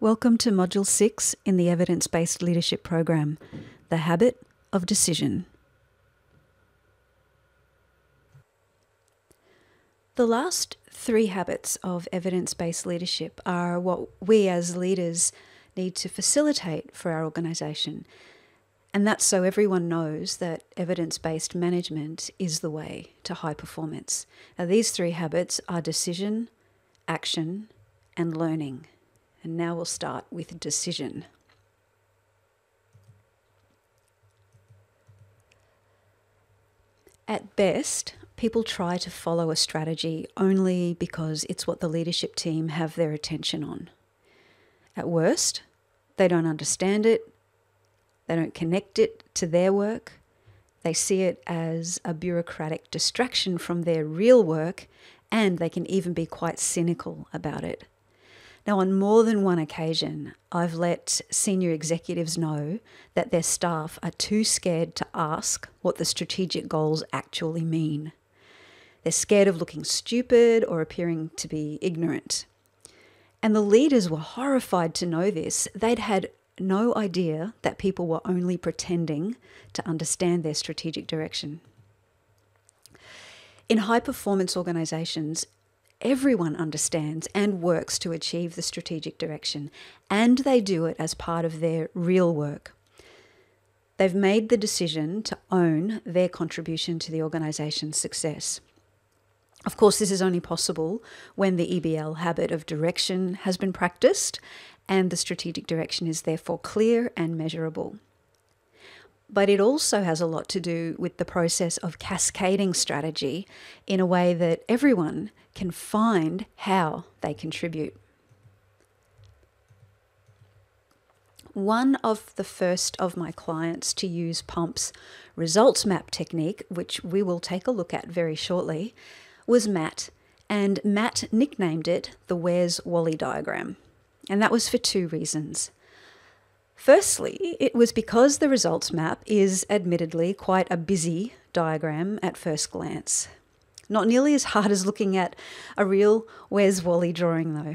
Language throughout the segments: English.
Welcome to Module 6 in the Evidence-Based Leadership Program, The Habit of Decision. The last 3 habits of evidence-based leadership are what we as leaders need to facilitate for our organisation. And that's so everyone knows that evidence-based management is the way to high performance. Now, these 3 habits are decision, action, and learning. And now we'll start with decision. At best, people try to follow a strategy only because it's what the leadership team have their attention on. At worst, they don't understand it, they don't connect it to their work, they see it as a bureaucratic distraction from their real work, and they can even be quite cynical about it. Now, on more than one occasion, I've let senior executives know that their staff are too scared to ask what the strategic goals actually mean. They're scared of looking stupid or appearing to be ignorant. And the leaders were horrified to know this. They'd had no idea that people were only pretending to understand their strategic direction. In high-performance organisations, everyone understands and works to achieve the strategic direction, and they do it as part of their real work. They've made the decision to own their contribution to the organisation's success. Of course, this is only possible when the EBL habit of direction has been practiced and the strategic direction is therefore clear and measurable. But it also has a lot to do with the process of cascading strategy in a way that everyone can find how they contribute. One of the first of my clients to use Pump's results map technique, which we will take a look at very shortly, was Matt, and Matt nicknamed it the Where's Wally diagram. And that was for 2 reasons. Firstly, it was because the results map is admittedly quite a busy diagram at first glance. Not nearly as hard as looking at a real Where's Wally drawing though.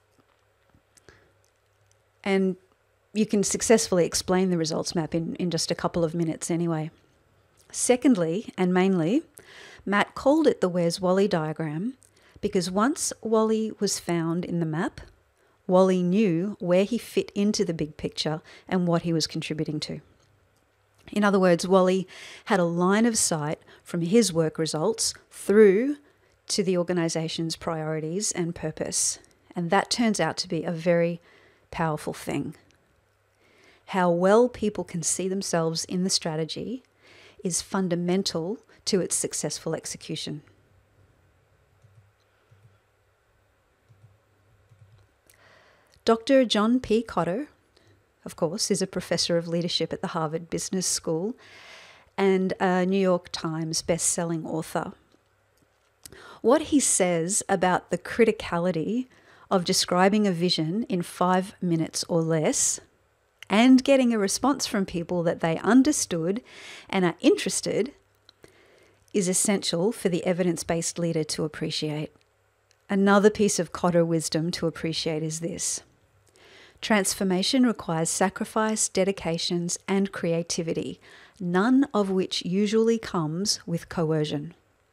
And you can successfully explain the results map in just a couple of minutes anyway. Secondly, and mainly, Matt called it the Where's Wally diagram because once Wally was found in the map, Wally knew where he fit into the big picture and what he was contributing to. In other words, Wally had a line of sight from his work results through to the organisation's priorities and purpose. And that turns out to be a very powerful thing. How well people can see themselves in the strategy is fundamental to its successful execution. Dr. John P. Kotter, of course, is a professor of leadership at the Harvard Business School and a New York Times best-selling author. What he says about the criticality of describing a vision in 5 minutes or less and getting a response from people that they understood and are interested is essential for the evidence-based leader to appreciate. Another piece of Kotter wisdom to appreciate is this. Transformation requires sacrifice, dedications, and creativity, none of which usually comes with coercion.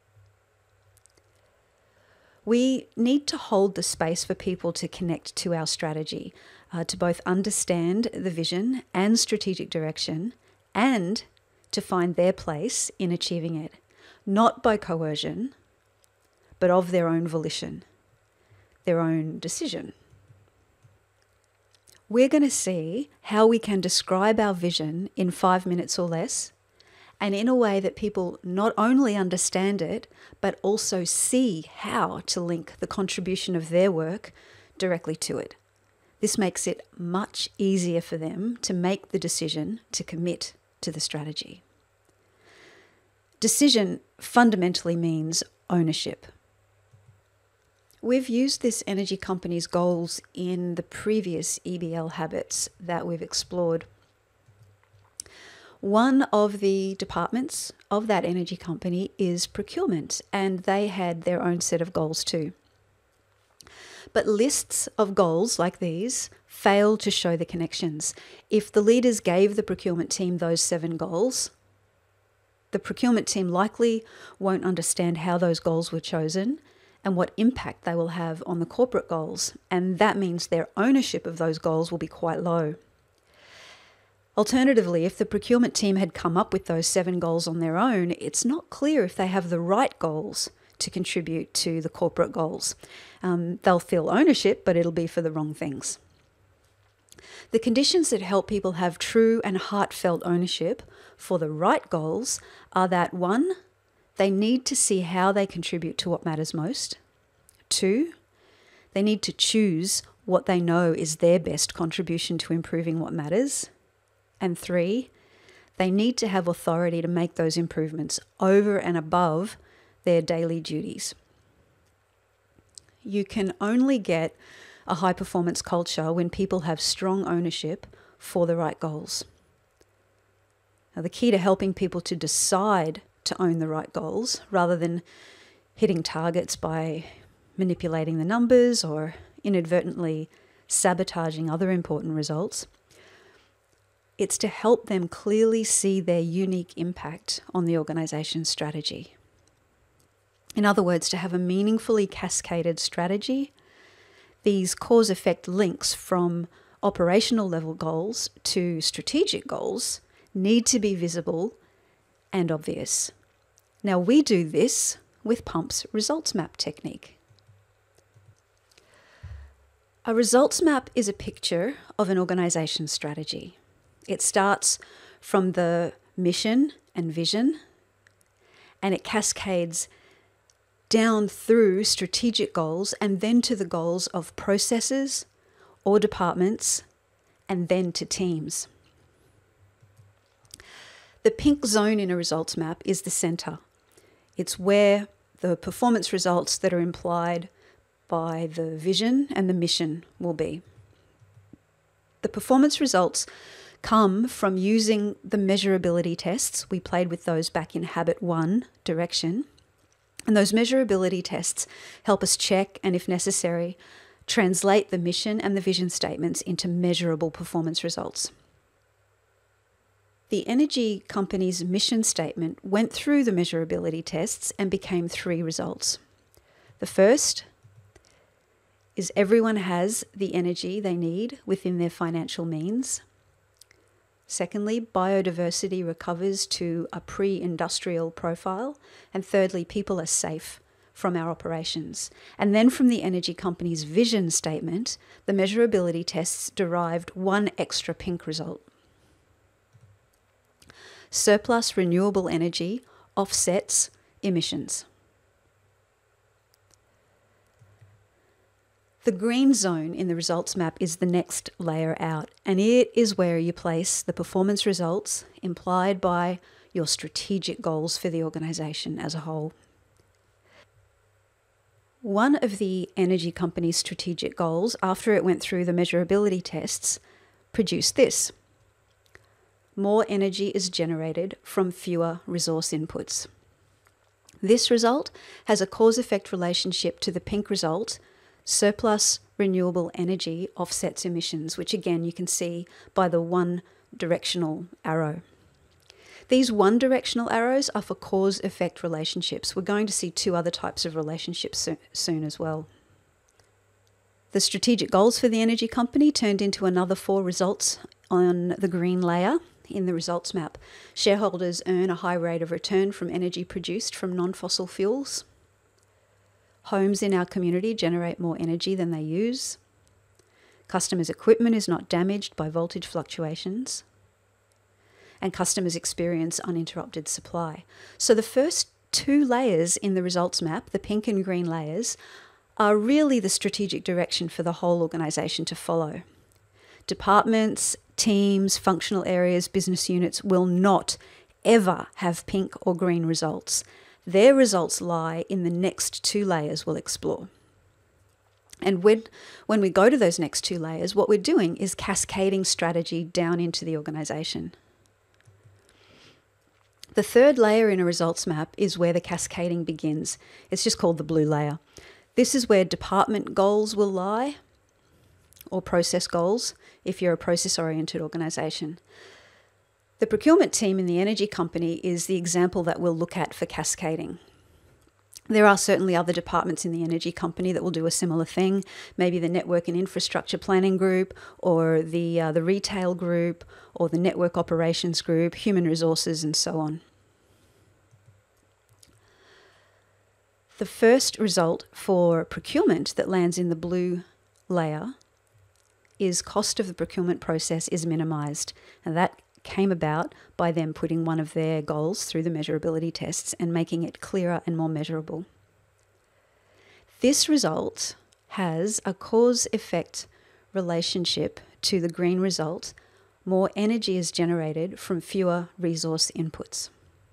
We need to hold the space for people to connect to our strategy, to both understand the vision and strategic direction, and to find their place in achieving it, not by coercion, but of their own volition, their own decision. We're going to see how we can describe our vision in 5 minutes or less, and in a way that people not only understand it, but also see how to link the contribution of their work directly to it. This makes it much easier for them to make the decision to commit to the strategy. Decision fundamentally means ownership. We've used this energy company's goals in the previous EBL habits that we've explored. One of the departments of that energy company is procurement, and they had their own set of goals too. But lists of goals like these fail to show the connections. If the leaders gave the procurement team those 7 goals, the procurement team likely won't understand how those goals were chosen and what impact they will have on the corporate goals. And that means their ownership of those goals will be quite low. Alternatively, if the procurement team had come up with those 7 goals on their own, it's not clear if they have the right goals to contribute to the corporate goals. They'll feel ownership, but it'll be for the wrong things. The conditions that help people have true and heartfelt ownership for the right goals are that 1, they need to see how they contribute to what matters most. 2, they need to choose what they know is their best contribution to improving what matters. And 3, they need to have authority to make those improvements over and above their daily duties. You can only get a high-performance culture when people have strong ownership for the right goals. Now, the key to helping people to decide to own the right goals, rather than hitting targets by manipulating the numbers or inadvertently sabotaging other important results, it's to help them clearly see their unique impact on the organisation's strategy. In other words, to have a meaningfully cascaded strategy, these cause-effect links from operational level goals to strategic goals need to be visible and obvious. Now, we do this with Pump's results map technique. A results map is a picture of an organisation's strategy. It starts from the mission and vision, and it cascades down through strategic goals and then to the goals of processes or departments and then to teams. The pink zone in a results map is the centre. It's where the performance results that are implied by the vision and the mission will be. The performance results come from using the measurability tests. We played with those back in Habit 1, direction. And those measurability tests help us check and, if necessary, translate the mission and the vision statements into measurable performance results. The energy company's mission statement went through the measurability tests and became 3 results. The first is everyone has the energy they need within their financial means. Secondly, biodiversity recovers to a pre-industrial profile. And thirdly, people are safe from our operations. And then from the energy company's vision statement, the measurability tests derived 1 extra pink result. Surplus renewable energy offsets emissions. The green zone in the results map is the next layer out, and it is where you place the performance results implied by your strategic goals for the organisation as a whole. One of the energy company's strategic goals, after it went through the measurability tests, produced this: more energy is generated from fewer resource inputs. This result has a cause-effect relationship to the pink result. Surplus renewable energy offsets emissions, which again you can see by the 1 directional arrow. These 1 directional arrows are for cause-effect relationships. We're going to see 2 other types of relationships soon as well. The strategic goals for the energy company turned into another 4 results on the green layer in the results map. Shareholders earn a high rate of return from energy produced from non-fossil fuels. Homes in our community generate more energy than they use. Customers' equipment is not damaged by voltage fluctuations. And customers experience uninterrupted supply. So the first 2 layers in the results map, the pink and green layers, are really the strategic direction for the whole organisation to follow. Departments, teams, functional areas, business units will not ever have pink or green results. Their results lie in the next 2 layers we'll explore. And when we go to those next 2 layers, what we're doing is cascading strategy down into the organisation. The 3rd layer in a results map is where the cascading begins. It's just called the blue layer. This is where department goals will lie, or process goals, if you're a process-oriented organisation. The procurement team in the energy company is the example that we'll look at for cascading. There are certainly other departments in the energy company that will do a similar thing, maybe the network and infrastructure planning group, or the retail group, or the network operations group, human resources, and so on. The first result for procurement that lands in the blue layer is cost of the procurement process is minimised, and that came about by them putting one of their goals through the measurability tests and making it clearer and more measurable. This result has a cause-effect relationship to the green result. More energy is generated from fewer resource inputs.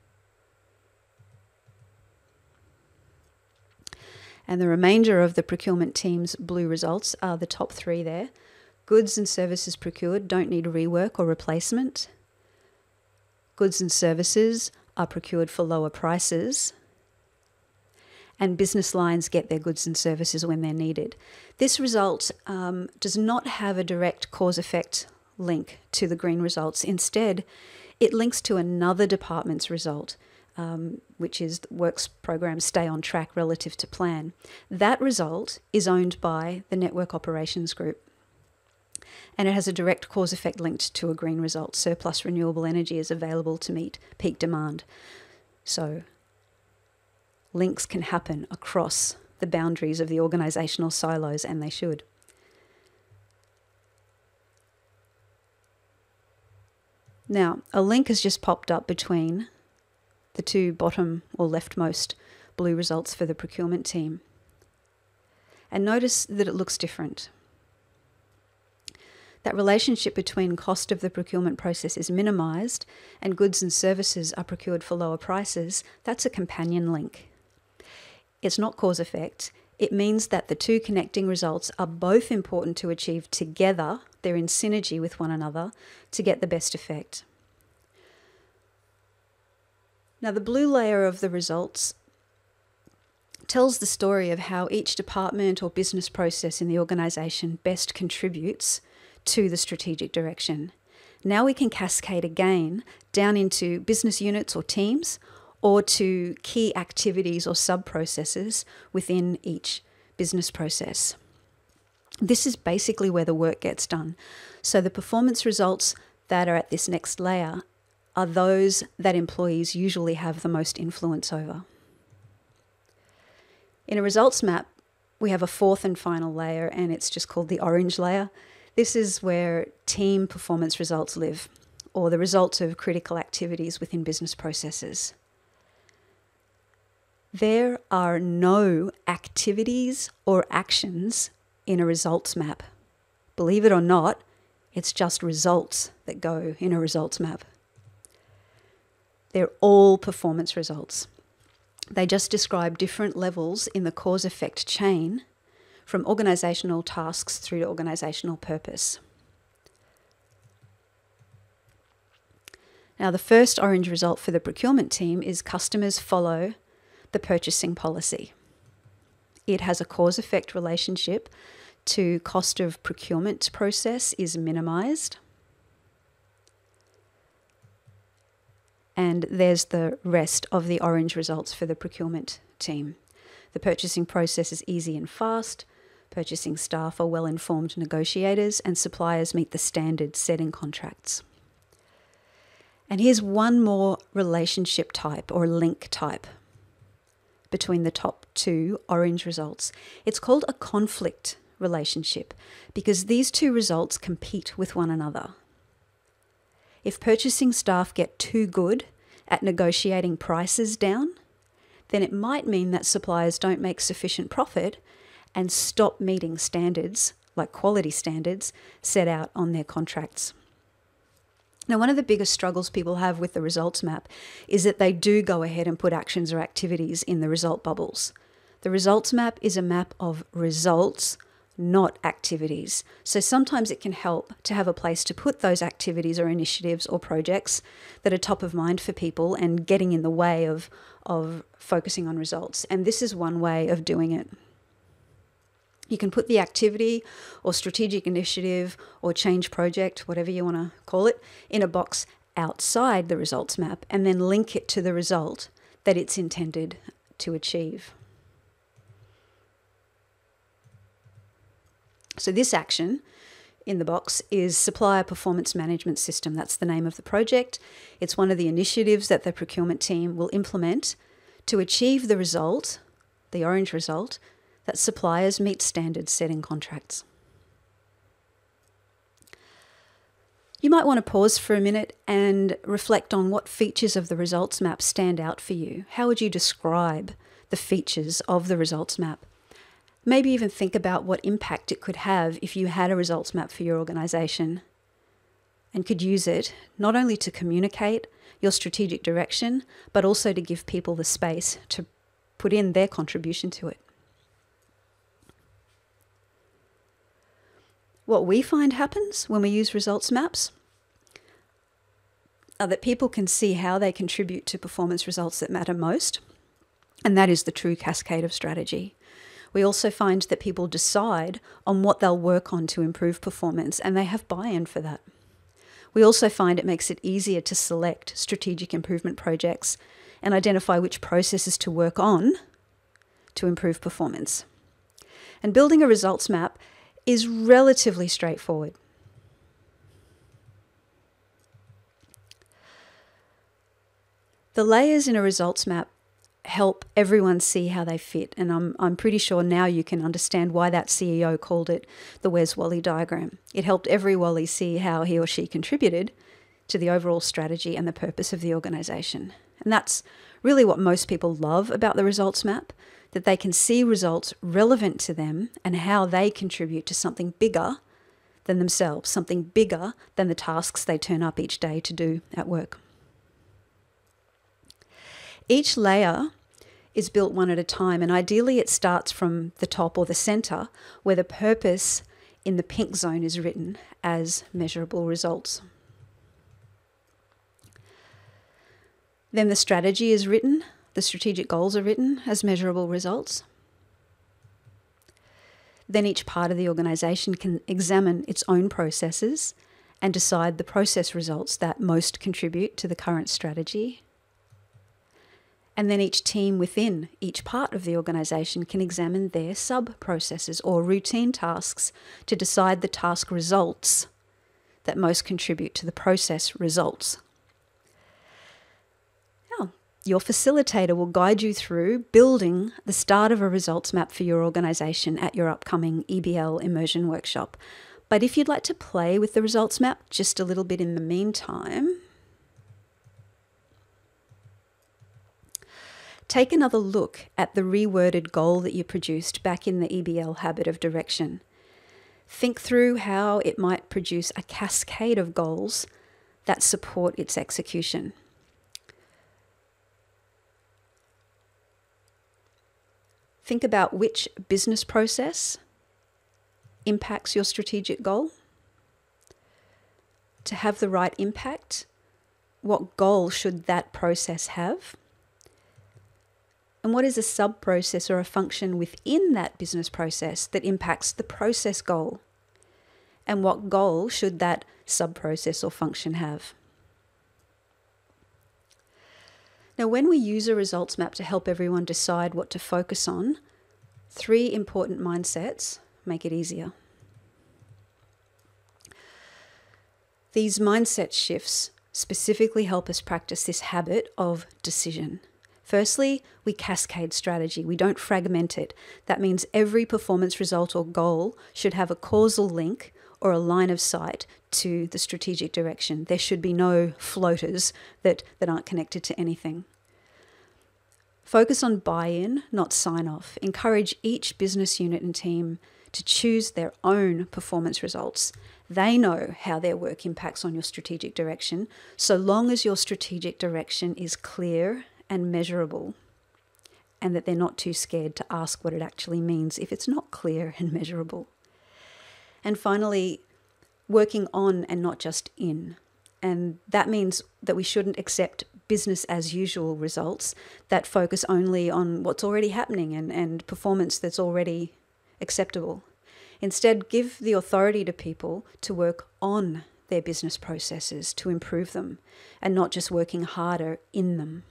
And the remainder of the procurement team's blue results are the top three there. Goods and services procured don't need rework or replacement. Goods and services are procured for lower prices. And business lines get their goods and services when they're needed. This result does not have a direct cause-effect link to the green results. Instead, it links to another department's result, which is works programs stay on track relative to plan. That result is owned by the network operations group. And it has a direct cause-effect linked to a green result. Surplus renewable energy is available to meet peak demand. So links can happen across the boundaries of the organisational silos, and they should. Now, a link has just popped up between the two bottom or leftmost blue results for the procurement team. And notice that it looks different. That relationship between cost of the procurement process is minimised and goods and services are procured for lower prices. That's a companion link. It's not cause-effect. It means that the two connecting results are both important to achieve together. They're in synergy with one another to get the best effect. Now, the blue layer of the results tells the story of how each department or business process in the organisation best contributes to the strategic direction. Now we can cascade again down into business units or teams, or to key activities or sub-processes within each business process. This is basically where the work gets done. So the performance results that are at this next layer are those that employees usually have the most influence over. In a results map, we have a fourth and final layer, and it's just called the orange layer. This is where team performance results live, or the results of critical activities within business processes. There are no activities or actions in a results map. Believe it or not, it's just results that go in a results map. They're all performance results. They just describe different levels in the cause-effect chain from organisational tasks through to organisational purpose. Now, the first orange result for the procurement team is customers follow the purchasing policy. It has a cause-effect relationship to cost of procurement process is minimised. And there's the rest of the orange results for the procurement team. The purchasing process is easy and fast. Purchasing staff are well-informed negotiators, and suppliers meet the standards set in contracts. And here's one more relationship type or link type between the top two orange results. It's called a conflict relationship because these two results compete with one another. If purchasing staff get too good at negotiating prices down, then it might mean that suppliers don't make sufficient profit and stop meeting standards, like quality standards, set out on their contracts. Now, one of the biggest struggles people have with the results map is that they do go ahead and put actions or activities in the result bubbles. The results map is a map of results, not activities. So sometimes it can help to have a place to put those activities or initiatives or projects that are top of mind for people and getting in the way of focusing on results. And this is one way of doing it. You can put the activity or strategic initiative or change project, whatever you want to call it, in a box outside the results map and then link it to the result that it's intended to achieve. So this action in the box is Supplier Performance Management System. That's the name of the project. It's one of the initiatives that the procurement team will implement to achieve the result, the orange result, that suppliers meet standards set in contracts. You might want to pause for a minute and reflect on what features of the results map stand out for you. How would you describe the features of the results map? Maybe even think about what impact it could have if you had a results map for your organisation and could use it not only to communicate your strategic direction, but also to give people the space to put in their contribution to it. What we find happens when we use results maps are that people can see how they contribute to performance results that matter most, and that is the true cascade of strategy. We also find that people decide on what they'll work on to improve performance, and they have buy-in for that. We also find it makes it easier to select strategic improvement projects and identify which processes to work on to improve performance. And building a results map is relatively straightforward. The layers in a results map help everyone see how they fit, and I'm pretty sure now you can understand why that CEO called it the Where's Wally diagram. It helped every Wally see how he or she contributed to the overall strategy and the purpose of the organisation. And that's really what most people love about the results map, that they can see results relevant to them and how they contribute to something bigger than themselves, something bigger than the tasks they turn up each day to do at work. Each layer is built one at a time, and ideally it starts from the top or the centre, where the purpose in the pink zone is written as measurable results. Then the strategy is written, the strategic goals are written as measurable results. Then each part of the organisation can examine its own processes and decide the process results that most contribute to the current strategy. And then each team within each part of the organisation can examine their sub-processes or routine tasks to decide the task results that most contribute to the process results. Now, your facilitator will guide you through building the start of a results map for your organisation at your upcoming EBL immersion workshop. But if you'd like to play with the results map just a little bit in the meantime, take another look at the reworded goal that you produced back in the EBL habit of direction. Think through how it might produce a cascade of goals that support its execution. Think about which business process impacts your strategic goal. To have the right impact, what goal should that process have? And what is a sub-process or a function within that business process that impacts the process goal? And what goal should that sub-process or function have? Now, when we use a results map to help everyone decide what to focus on, 3 important mindsets make it easier. These mindset shifts specifically help us practice this habit of decision. Firstly, we cascade strategy. We don't fragment it. That means every performance result or goal should have a causal link or a line of sight to the strategic direction. There should be no floaters that aren't connected to anything. Focus on buy-in, not sign-off. Encourage each business unit and team to choose their own performance results. They know how their work impacts on your strategic direction, so long as your strategic direction is clear and measurable, and that they're not too scared to ask what it actually means if it's not clear and measurable. And finally, working on and not just in. And that means that we shouldn't accept business as usual results that focus only on what's already happening and performance that's already acceptable. Instead, give the authority to people to work on their business processes to improve them and not just working harder in them.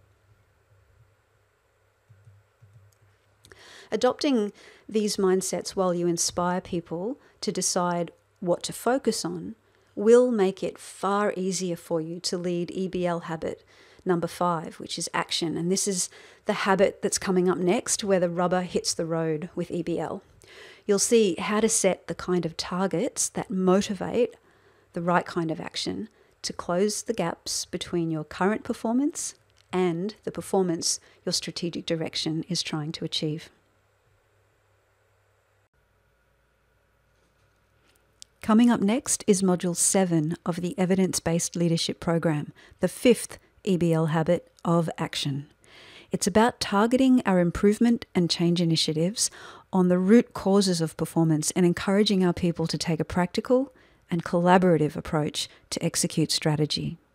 Adopting these mindsets while you inspire people to decide what to focus on will make it far easier for you to lead EBL habit number 5, which is action. And this is the habit that's coming up next, where the rubber hits the road with EBL. You'll see how to set the kind of targets that motivate the right kind of action to close the gaps between your current performance and the performance your strategic direction is trying to achieve. Coming up next is Module 7 of the Evidence-Based Leadership Program, the 5th EBL habit of action. It's about targeting our improvement and change initiatives on the root causes of performance and encouraging our people to take a practical and collaborative approach to execute strategy.